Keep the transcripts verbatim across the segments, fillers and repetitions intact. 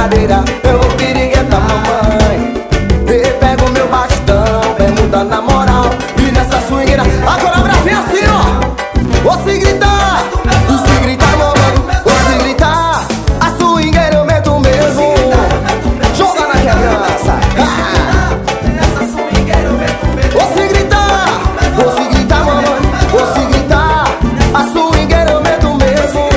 quebradeira, eu vou piriguetar mamãe. E pego meu batidão, bermuda na moral, e nessa swingueira, a coreografia assim ó. Vou se gritar, se gritar mamãe, vou se gritar, a swingueira eu meto mesmo. Joga na quebrança, nessa swingueira eu meto mesmo. vou se gritar, vou se gritar mamãe, vou se gritar, a swingueira eu meto mesmo.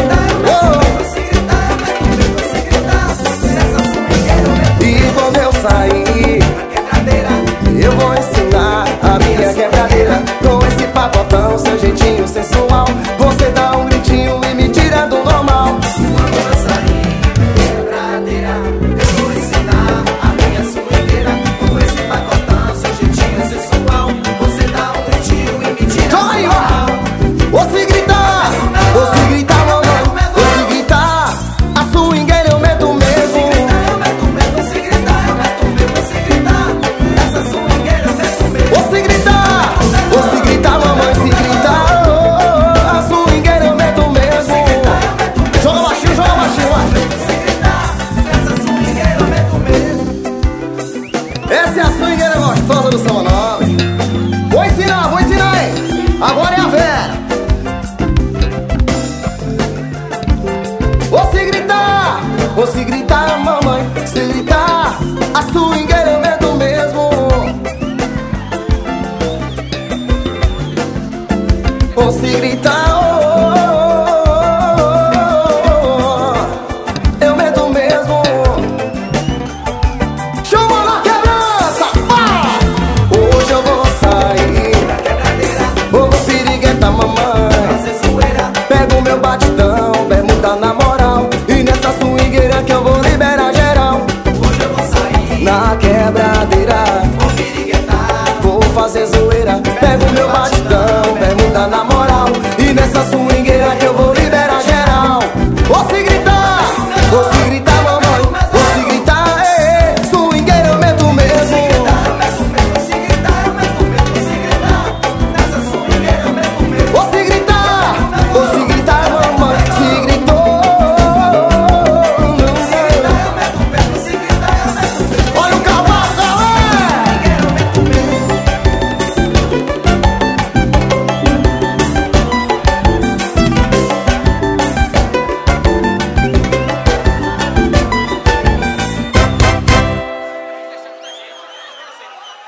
E quando eu sair, eu vou ensinar a minha quebradeira. Com esse pacotão, seu jeitinho sensual, você dá um gritinho e me tira do normal. Quando eu sair, quebradeira, eu vou ensinar a minha swingueira. Com esse pacotão, seu jeitinho sensual, você dá um gritinho e me tira do normal. Vou se gritar, vou se gritar mamãe, vou se gritar, a swingueira eu meto mesmo. Vou se gritar, vou se gritar mamãe, se gritar, oh, a swingueira eu meto mesmo. Joga baixinho, joga baixinho, vai. Essa é a swingueira gostosa do São Nome. Vou ensinar, vou ensinar, hein. Agora é a Vera. Vou se gritar, vou se gritar mamãe, se gritar, a swingueira eu meto mesmo. Vou se gritar, oh, oh, oh, oh, eu meto mesmo.